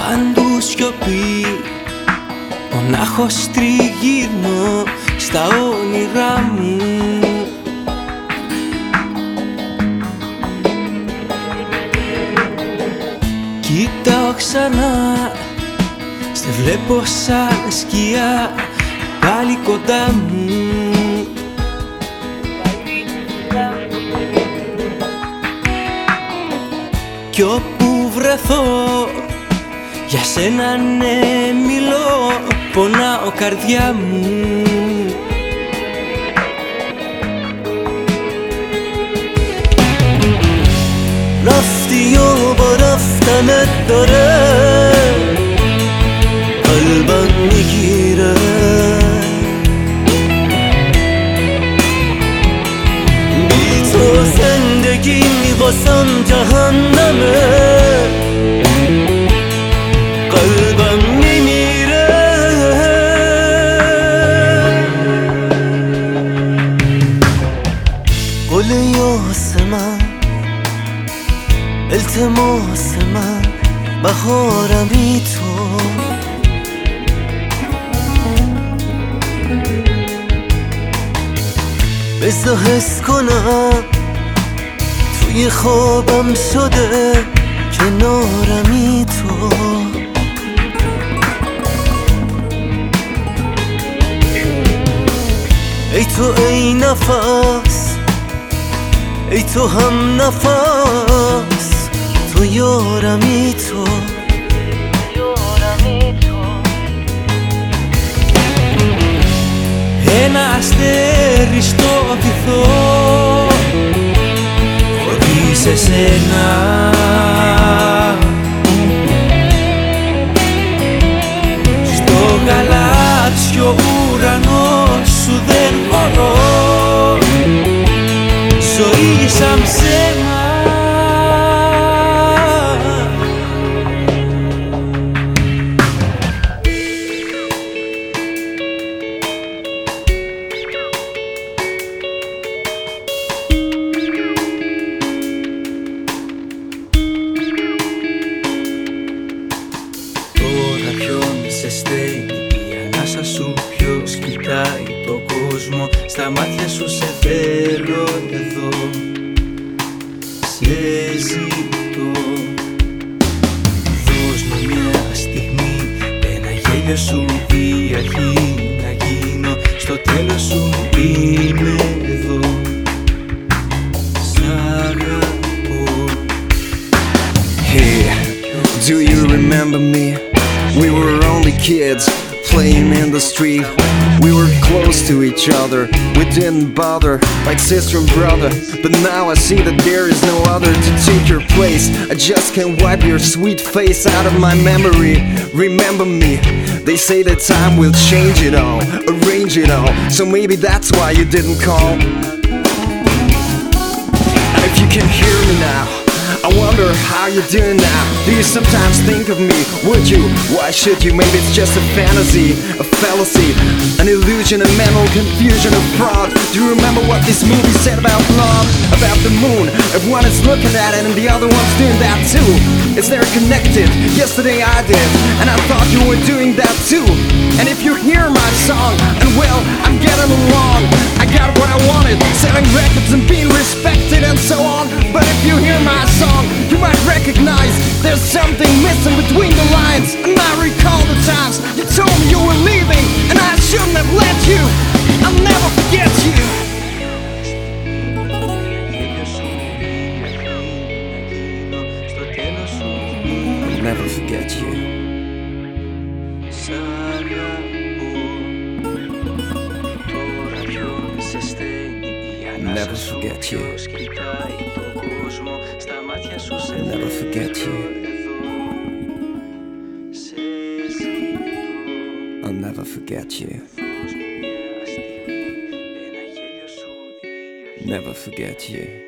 Παντού σιωπή, μονάχος τριγύρνω στα όνειρά μου. Κοιτάω ξανά, σε βλέπω σαν σκιά πάλι κοντά μου. Κι όπου βρεθώ, για σένα ναι μιλώ, πονάω καρδιά μου. رفتی و با رفتنت داره قلبم میگیره، بی تو زندگی واسم جهنمه، قلبم میمیره. گل یاس من، التماس من، بهارمی تو. بذار حس کنم توی خوابم شده کنارمی تو. ای تو ای نفس، ای تو هم نفس، تو یارمی تو. Ένα αστέρι στο βυθό, χωρίς εσένα στο γαλάζιο ουρανό σου δεν μπορώ, ζωή σαν ψέμα. Σε στέλνει η ανάσα σου, ποιος κοιτάει τον κόσμο, στα μάτια σου σε θέλω εδώ, σε ζητώ. Δώσ' μου μια στιγμή, ένα γέλιο σου η αρχή να γίνω, στο τέλος σου είμαι εδώ, σ' αγαπώ. Hey, do you remember me? We were only kids, playing in the street. We were close to each other, we didn't bother, like sister and brother. But now I see that there is no other to take your place. I just can't wipe your sweet face out of my memory. Remember me, they say that time will change it all, arrange it all. So maybe that's why you didn't call. And if you can hear me now, I wonder how you're doing now. Do you sometimes think of me? Would you? Why should you? Maybe it's just a fantasy, a fallacy, an illusion, a mental confusion, a fraud. Do you remember what this movie said about love? About the moon? Everyone is looking at it and the other one's doing that too. Is there connected? Yesterday I did, and I thought you were doing that too. And if you hear my song, and well, I'm getting along, I got what I wanted, selling records and being respected and so on. But if you hear my song, you might recognize there's something missing between the lines. And I recall the times you told me you were leaving, and I shouldn't have let you. I'll never forget you. I'll never forget you. Never forget you. Never forget you. I'll never forget you. Never forget you.